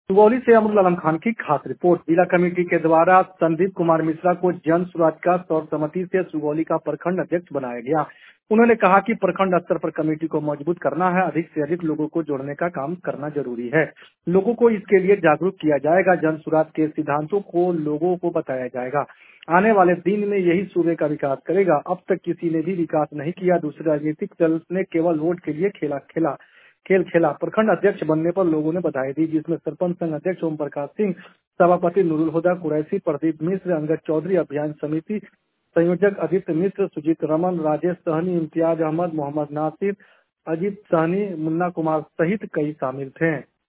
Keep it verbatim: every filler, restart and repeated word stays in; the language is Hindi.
सुगौली से अमरुल आलम खान की खास रिपोर्ट। जिला कमेटी के द्वारा संदीप कुमार मिश्रा को जन सुराज का सर्वसम्मति से सुगौली का प्रखंड अध्यक्ष बनाया गया। उन्होंने कहा कि प्रखंड स्तर पर कमेटी को मजबूत करना है, अधिक से अधिक लोगों को जोड़ने का काम करना जरूरी है। लोगों को इसके लिए जागरूक किया जाएगा। जन सुराज के सिद्धांतों को लोगों को बताया जाएगा। आने वाले दिन में यही सूबे का विकास करेगा। अब तक किसी ने भी विकास नहीं किया। दूसरे राजनीतिक दल ने केवल वोट के लिए खेला खेला खेल खेला। प्रखंड अध्यक्ष बनने पर लोगों ने बधाई दी, जिसमें सरपंच संघ अध्यक्ष ओम प्रकाश सिंह, सभापति नूरुल हुदा कुरैशी, प्रदीप मिश्र, अंगद चौधरी, अभियान समिति संयोजक आदित्य मिश्र, सुजीत रमन, राजेश सहनी, इम्तियाज अहमद, मोहम्मद नासिर, अजीत सहनी, मुन्ना कुमार सहित कई शामिल थे।